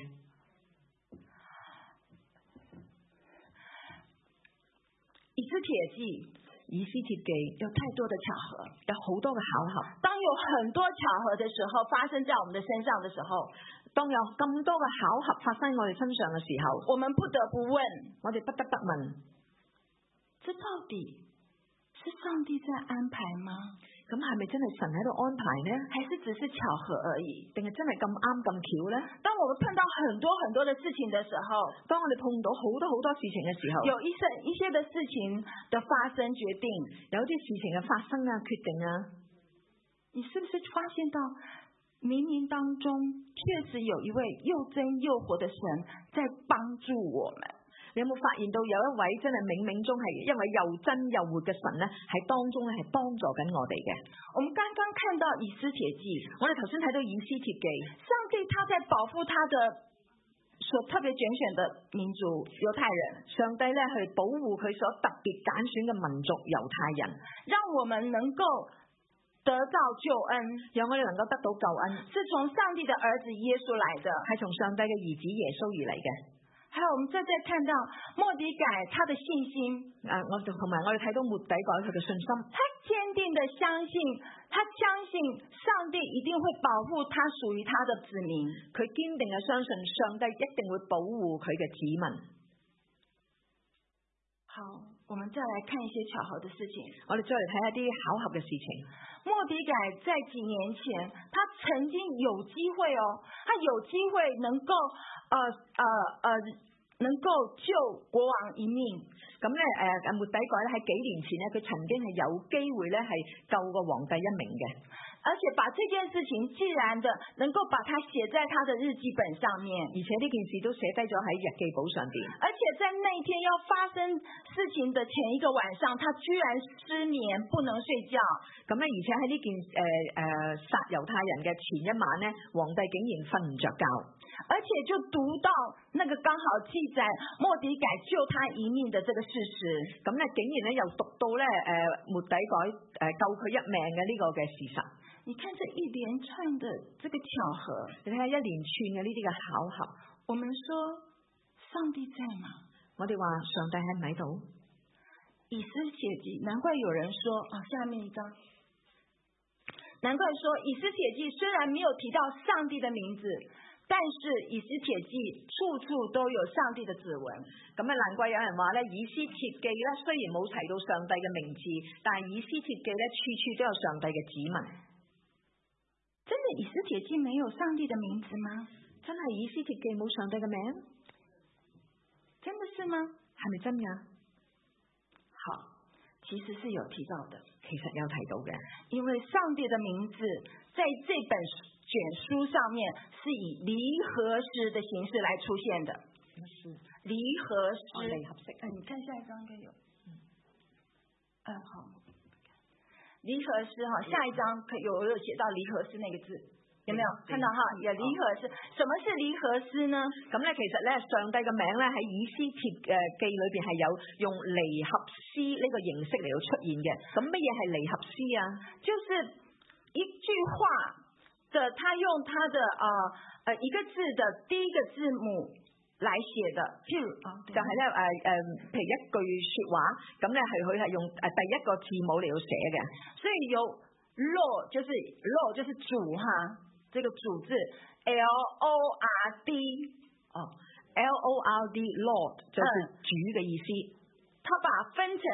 以斯帖記有太多的巧合， 有好多嘅巧合。 當有很多巧合的時候發生在我們的身上的時候， 當有咁多嘅巧合發生喺我哋身上嘅時候， 我們不得不問， 我哋不得不問， 這到底是上帝在安排嗎？ 咁係咪真係神喺度安排呢？ 還是只是巧合而已？ 定係真係咁啱咁巧呢？ 當我們碰到很多很多的事情的時候， 當我哋碰到好多事情嘅時候， 有一些的事情的發生決定， 有啲事情嘅發生啊決定啊， 你是不是發現到冥冥當中確實有一位又真又活的神在幫助我們？ 你有冇發現到有一位真係冥冥中係一位又真又活嘅神呢？喺當中咧係幫助緊我哋嘅。 我們剛剛看到以斯帖記， 我哋頭先睇到以斯帖記， 上帝他在保護他的所特別揀選的民族猶太人， 上帝咧去保護佢所特別揀選嘅民族猶太人， 讓我們能夠得到救恩， 讓我哋能夠得到救恩， 是從上帝的兒子耶穌來的， 係從上帝嘅兒子耶穌而嚟嘅。 還有我們再看到末底改他的信心， 我同埋我哋睇到末底改佢嘅信心， 他堅定的相信，他相信上帝一定會保護他屬於他的子民， 佢堅定嘅相信上帝一定會保護佢嘅子民。 好，我們再來看一些巧合的事情， 我哋再嚟睇一啲巧合嘅事情。 末底改在幾年前，他曾經有機會他有機會能夠救國王一命。 咁咁咧末底改咧喺幾年前咧，佢曾經係有機會咧係救過皇帝一命嘅。 而且把這件事情自然的能夠把它寫在他的日記本上面， 而且呢件事都寫低咗喺日記簿上邊。 而且在那天要發生事情的前一個晚上，他居然失眠不能睡覺。 咁咧，而且喺呢件殺猶太人嘅前一晚咧，皇帝竟然瞓唔着覺， 而且就讀到那個剛好記載末底改救他一命的這個事實。 咁咧竟然咧又讀到咧末底改救佢一命嘅呢個嘅事實。 你看這一連串的這個巧合， 你睇下一連串嘅呢啲嘅巧合。 我們說上帝在嗎？ 我哋話上帝喺唔喺度？ 以斯帖記，難怪有人說下面一張，難怪說以斯帖記雖然沒有提到上帝的名字，但是以斯帖記處處都有上帝的指紋。 咁啊，難怪有人話咧，以斯帖記咧雖然冇提到上帝嘅名字，但係以斯帖記咧處處都有上帝嘅指紋。 真的以斯帖記沒有上帝的名字嗎？ 真係以斯帖記冇上帝嘅名？ 真的是嗎？ 係咪真㗎？ 好，其實是有提到的， 其實有提到嘅， 因為上帝的名字在這本卷書上面是以離合詩的形式來出現的。離合詩， 離合式。 你看下一張應該有。好。離合詩下一張有寫到離合詩那個字，有沒有看到有離合詩？什麼是離合詩呢？ 咁咧，其實咧，上帝嘅名咧喺以斯帖記裏邊係有用離合詩呢個形式嚟到出現嘅。咁乜嘢係離合詩啊？ 就是一句話的，他用他的一個字的第一個字母來寫的，譬如就係咧譬如一句說話，咁咧佢係用第一個字母嚟到寫嘅， 所以有 Lord 就是主這個主字 Lord Lord Lord 就是主嘅意思。 他把分成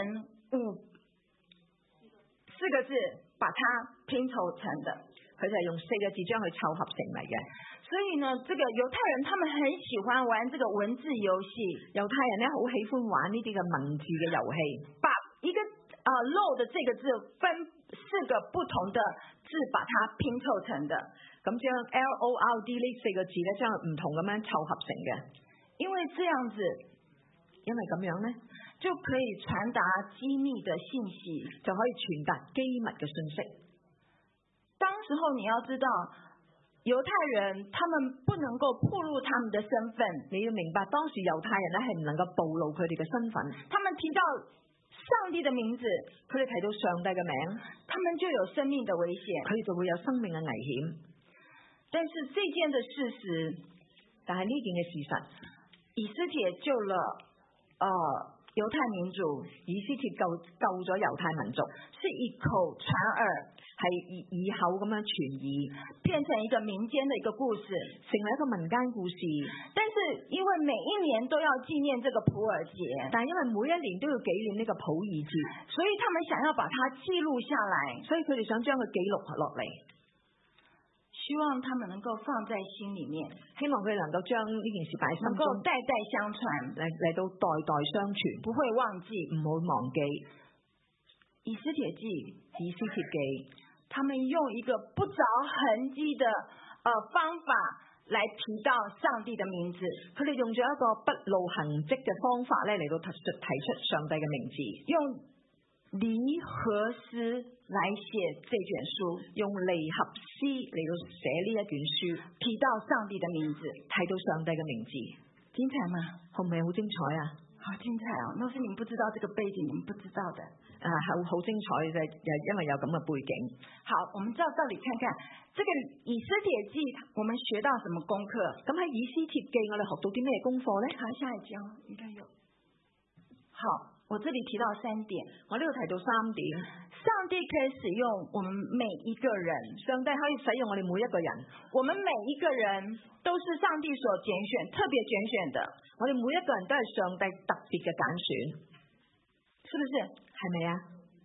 四個字把它拼湊成的， 佢就係用4個字將佢湊合成嚟嘅。 所以呢，這個猶太人他們很喜歡玩這個文字遊戲。 猶太人咧好喜歡玩呢啲嘅文字嘅遊戲， 把一個Lord 的這個字分4個不同的字把它拼湊成的。 咁將 Lord 呢4個字咧將佢唔同咁樣湊合成嘅。 因為這樣子， 因為咁樣咧就可以傳達機密的信息， 就可以傳達機密嘅信息。 當時候你要知道，猶太人他們不能夠暴露他們的身份， 你要明白當時猶太人咧係唔能夠暴露佢哋嘅身份。 他們提到上帝的名字， 佢哋提到上帝嘅名， 他們就有生命的危險， 佢哋就會有生命嘅危險。 但是這件的事實， 但係呢件嘅事實， 以斯帖救了猶太民族， 以斯帖救咗猶太民族， 是以口傳耳， 係以口咁樣傳耳， 變成一個民間的一個故事， 成為一個民間故事。 但是因為每一年都要紀念這個普爾節， 但因為每一年都要紀念呢個普爾節， 所以他們想要把它記錄下來， 所以佢哋想將佢記錄落嚟， 希望他們能夠放在心裏面， 希望佢哋能夠將呢件事擺喺心中， 能夠代代相傳， 嚟到代代相傳， 不會忘記， 唔會忘記。 以斯帖記， 以斯帖記， 他們用一個不着痕跡的方法來提到上帝的名字， 佢哋用咗一個不露痕跡嘅方法咧嚟到提出上帝嘅名字， 用離合詩來寫這卷書， 用離合詩嚟到寫呢一卷書， 提到上帝的名字， 提到上帝嘅名字， 精彩嗎？ 係咪好精彩啊？ 好精彩哦！那是你們不知道這個背景，你們不知道的。 好精彩嘅，因為有咁嘅背景。 好，我們照理看看，這個以斯帖記，我們學到什麼功課？ 咁喺以斯帖記，我哋學到啲咩功課呢？ 好，下一章應該有。好，我這裡提到3點， 我呢度提到3點。 上帝可以使用我們每一個人， 上帝可以使用我哋每一個人， 我們每一個人都是上帝所揀選、特別揀選的。 我哋每一個人都係上帝特別嘅揀選， 是不是？ 係咪啊？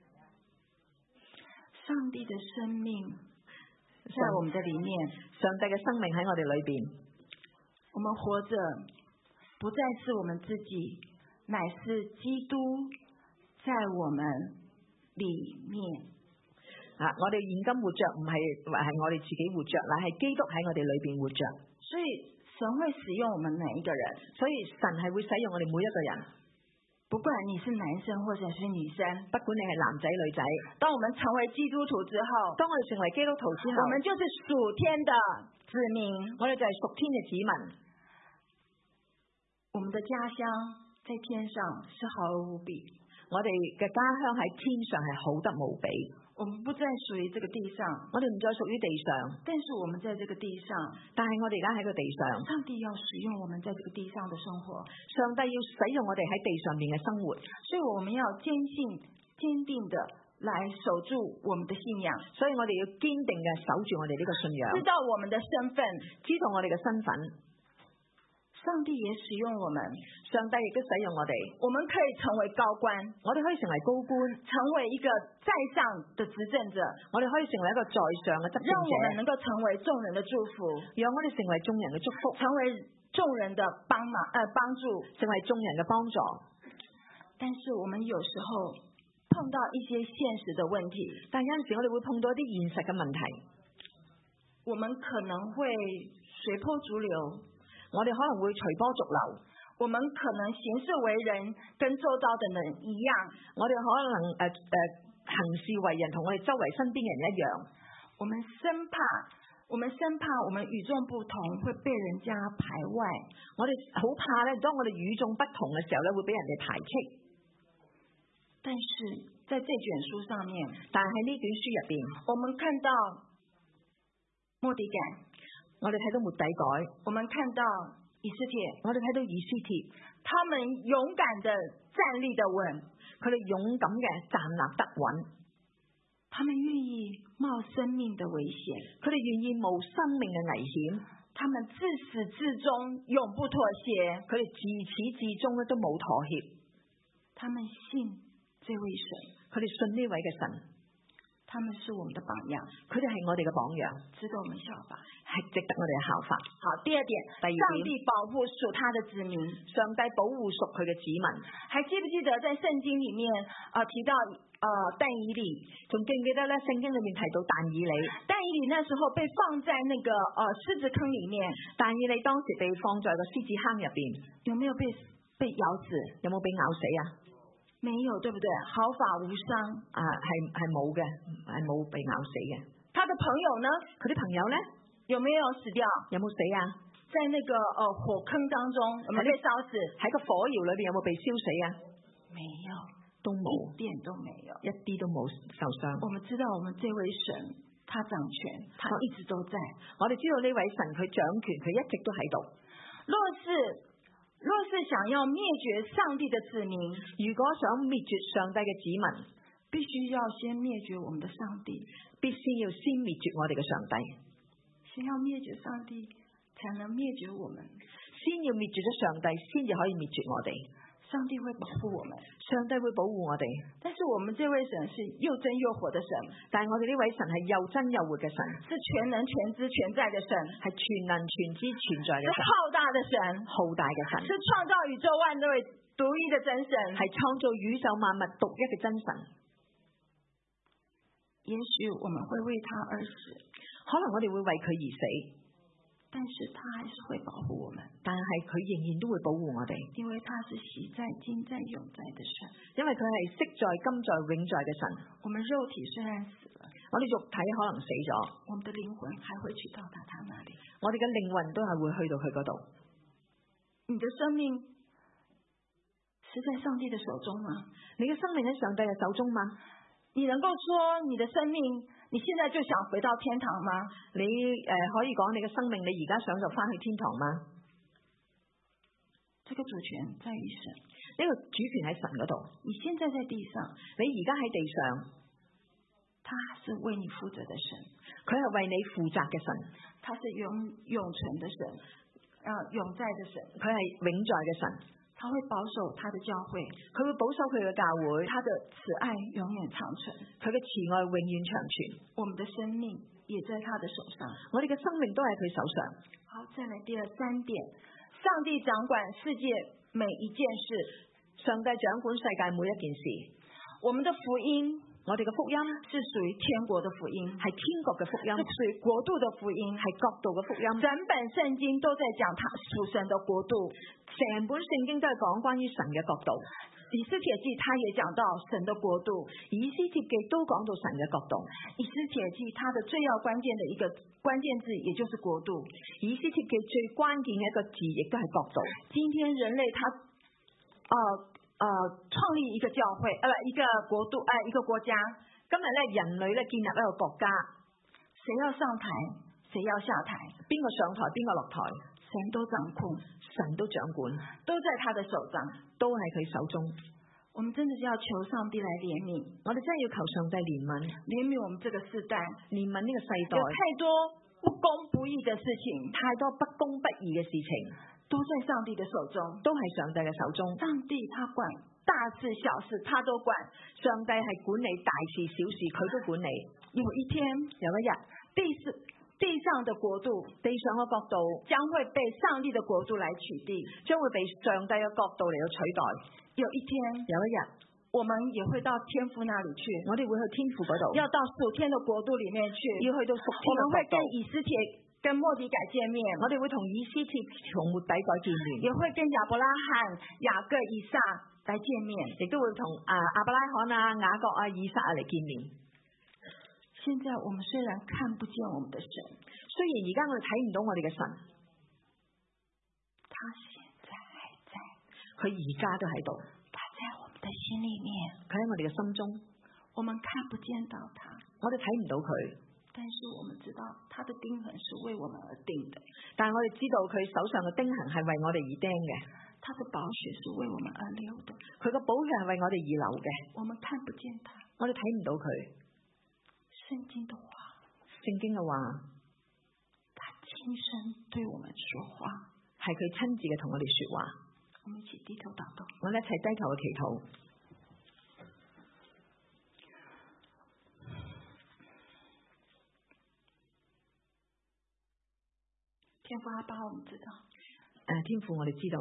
上帝的生命在我們的裡面， 上帝嘅生命喺我哋裏邊。 我們活着不再是我們自己， 乃是基督在我們裏面。 我哋現今活着唔係我哋自己活着，乃係基督喺我哋裏邊活着。 所以神會使用我們每一個人， 所以神係會使用我哋每一個人， 不管你是男生或者是女生， 不管你係男仔女仔。 當我們成為基督徒之後， 當我哋成為基督徒之後， 我們就是屬天的子民， 我哋就係屬天嘅子民。 我們的家鄉在天上是好而無比， 我哋嘅家鄉喺天上係好得無比。 我們不再屬於這個地上， 我哋唔再屬於地上， 但是我們在這個地上， 但係我哋而家喺個地上， 上帝要使用我們在這個地上的生活， 上帝要使用我哋喺地上面嘅生活， 所以我們要堅定的來守住我們的信仰， 所以我哋要堅定嘅守住我哋呢個信仰， 知道我們的身份， 知道我哋嘅身份。 上帝也使用我們， 上帝亦都使用我哋， 我們可以成為高官， 我哋可以成為高官， 成為一個在上的執政者， 我哋可以成為一個在上嘅執政者， 讓我們能夠成為眾人的祝福， 讓我哋成為眾人嘅祝福， 成為眾人的幫助， 成為眾人嘅幫助。 但是我們有時候碰到一些現實的問題， 但有陣時我哋會碰到一啲現實嘅問題， 我們可能會隨波逐流， 我哋可能會隨波逐流， 我們可能行事為人跟周遭的人一樣， 我哋可能行事為人同我哋周圍身邊嘅人一樣， 我們生怕我們與眾不同會被人家排外， 我哋好怕咧，當我哋與眾不同嘅時候咧，會俾人哋排斥。 但是在這卷書上面， 但係喺呢卷書入邊， 我們看到末底改， 我哋睇到末底改， 我們看到以斯帖， 我哋睇到以斯帖， 他們勇敢的站立得穩， 佢哋勇敢嘅站立得穩， 他們願意冒生命的危險， 佢哋願意冒生命嘅危險， 他們自始至終永不妥協， 佢哋自始至終咧都冇妥協， 他們信這位神， 佢哋信呢位嘅神， 他們是我們的榜樣， 佢哋係我哋嘅榜樣， 值得我們效法， 係值得我哋嘅效法。 好，第二點，上帝保護屬他的子民， 上帝保護屬佢嘅子民。 還記不記得在聖經裏面提到但以理， 仲記唔記得咧？聖經裏面提到但以理， 但以理那時候被放在那個獅子坑裏面， 但以理當時被放在個獅子坑入邊， 有沒有被咬死？ 有冇被咬死啊？ 沒有，對不對？毫髮無傷啊，係冇嘅，係冇被咬死嘅。 他的朋友呢？ 佢啲朋友咧， 有沒有死掉？ 有冇死啊？ 在那個火坑當中有冇被燒死？ 喺個火窯裏邊有冇被燒死啊？ 沒有， 都冇， 一點都沒有， 一啲都冇受傷。 我們知道我們這位神他掌權，他一直都在。 我哋知道呢位神佢掌權，佢一直都喺度。 若是想要滅絕上帝的子民， 如果想滅絕上帝嘅子民， 必須要先滅絕我們的上帝， 必須要先滅絕我哋嘅上帝。 先要滅絕上帝，才能滅絕我們。 先要滅絕咗上帝，先至可以滅絕我哋。 上帝會保護我們， 上帝會保護我哋。 但是我們這位神是又真又活的神， 但係我哋呢位神係又真又活嘅神， 是全能全知全在的神， 係全能全知全在嘅神， 是浩大的神， 浩大嘅神， 是創造宇宙萬物獨一的真神， 係創造宇宙萬物獨一嘅真神。 也許我們會為他而死， 可能我哋會為佢而死。 但是他還是會保護我們， 但係佢仍然都會保護我哋， 因為他是昔在今在永在的神， 因為佢係昔在今在永在嘅神。 我們肉體雖然死了， 我哋肉體可能死咗， 我們的靈魂還會去到達他那裡， 我哋嘅靈魂都係會去到佢嗰度。 你的生命是在上帝的手中嗎？ 你嘅生命喺上帝嘅手中嗎？ 你能夠說你的生命你現在就想回到天堂嗎？ 你可以講你嘅生命，你而家想就翻去天堂嗎？ 這個主權在於神， 呢個主權喺神嗰度。 你現在在地上， 你而家喺地上， 他是為你負責的神， 佢係為你負責嘅神， 他是永存的神，永在的神， 佢係永在嘅神。 他會保守他的教會， 佢會保守佢嘅教會， 他的慈愛永遠長存， 佢嘅慈愛永遠長存。 我們的生命也在他的手上， 我哋嘅生命都喺佢手上。 好，再來第三點，上帝掌管世界每一件事， 上上帝掌管世界每一件事。 我們的福音， 我哋嘅福音是屬於天國的福音， 係天國嘅福音， 是屬於國度的福音， 係國度嘅福音。 整本聖經都在講他屬神的國度， 成本聖經都係講關於神嘅國度。 以斯帖記他也講到神的國度， 以斯帖記都講到神嘅國度。 以斯帖記它的最要關鍵的一個關鍵字，也就是國度。 以斯帖記最關鍵嘅一個字，亦都係國度。 今天人類他創立一個教會，一個國度，一個國家。 今日咧，人類咧建立一個國家， 誰要上台，誰要下台， 邊個上台，邊個落台， 神都掌控， 神都掌管， 都在他的手上， 都喺佢手中。 我們真的是要求上帝來憐憫， 我哋真係要求上帝憐憫， 憐憫我們這個世代， 憐憫呢個世代。 有太多不公不義的事情， 太多不公不義嘅事情， 都在上帝的手中， 都係上帝嘅手中。 上帝他管大事小事，他都管。 上帝係管理大事小事，佢都管理。 有一天， 有一日， 地上的國度， 地上嘅國度將會被上帝的國度來取締， 將會被上帝嘅國度嚟到取代。 有一天， 有一日， 我們也會到天父那裡去， 我哋會去天父嗰度， 要到屬天的國度裡面去， 要去到屬天嘅國度。 我們會跟以斯帖、跟末底改見面， 我哋會同以斯帖同末底改見面， 也會跟亞伯拉罕、雅各、以撒來見面， 亦都會同亞伯拉罕啊、雅各啊、以撒啊嚟見面。 現在我們雖然看不見我們的神， 雖然而家我哋睇唔到我哋嘅神， 他現在還在， 佢而家都喺度， 他在我們的心裡面， 佢喺我哋嘅心中， 我們看不見到他， 我哋睇唔到佢， 但是我們知道他的釘痕是為我們而釘的， 但係我哋知道佢手上嘅釘痕係為我哋而釘嘅， 他的寶血是為我們而流的， 佢嘅寶血係為我哋而流嘅， 我們看不見他， 我哋睇唔到佢。 聖經的話， 聖經嘅話， 他親身對我們說話， 係佢親自嘅同我哋說話。 我們一起低頭禱告， 我哋一齊低頭嘅祈禱。 天父阿爸，我們知道， 天父，我哋知道，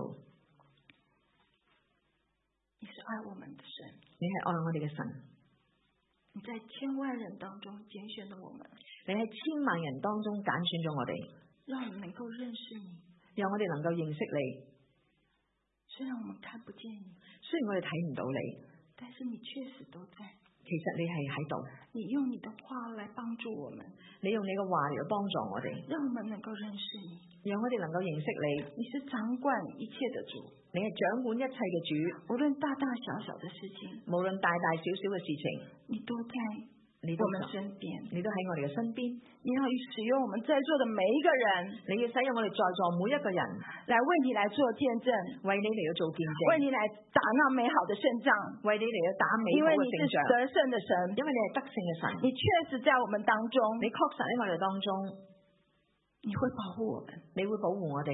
你是愛我們的神， 你係愛我哋嘅神。 你在千萬人當中揀選了我們， 你喺千萬人當中揀選咗我哋， 讓我們能夠認識你， 讓我哋能夠認識你。 雖然我們看不見你， 雖然我哋睇唔到你， 但是你確實都在。 其實你係喺度， 你用你的話來幫助我們， 你用你嘅話嚟幫助我哋， 讓我們能夠認識你， 讓我哋能夠認識你。 你是掌管一切的主， 你係掌管一切嘅主， 無論大大小小的事情， 無論大大小小嘅事情， 你都在我們身邊， 你都喺我哋嘅身邊。 你要使用我們在座的每一個人， 你要使用我哋在座每一個人， 來為你來做見證， 為你嚟到做見證， 為你來打那美好的勝仗， 為你嚟到打美好嘅勝仗。 因為你是得勝的神， 因為你係得勝嘅神， 你確實在我們當中， 你確實喺我哋當中， 你會保護我們， 你會保護我哋。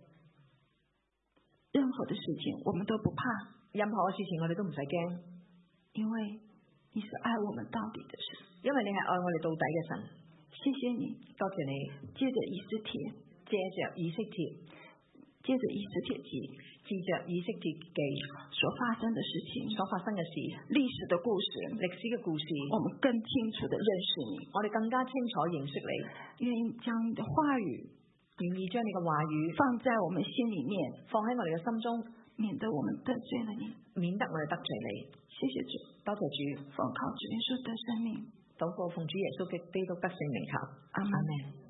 任何的事情我們都不怕， 任何嘅事情我哋都唔使驚， 因為你是愛我們到底的神， 因為你係愛我哋到底嘅神。 謝謝你， 多謝你。 借着以斯帖， 借着以斯帖， 借着以斯帖記， 借着以斯帖記所發生的事情， 所發生嘅事， 歷史的故事， 歷史嘅故事， 我們更清楚的認識你， 我哋更加清楚認識你。 願意將你的話語， 願意將你嘅話語放在我們心裏面， 放喺我哋嘅心中， 免得我們得罪了你， 免得我哋得罪你。 謝謝主， 多謝主， 奉靠主耶穌得生命， 禱告奉主耶穌基督得勝名求， 阿們。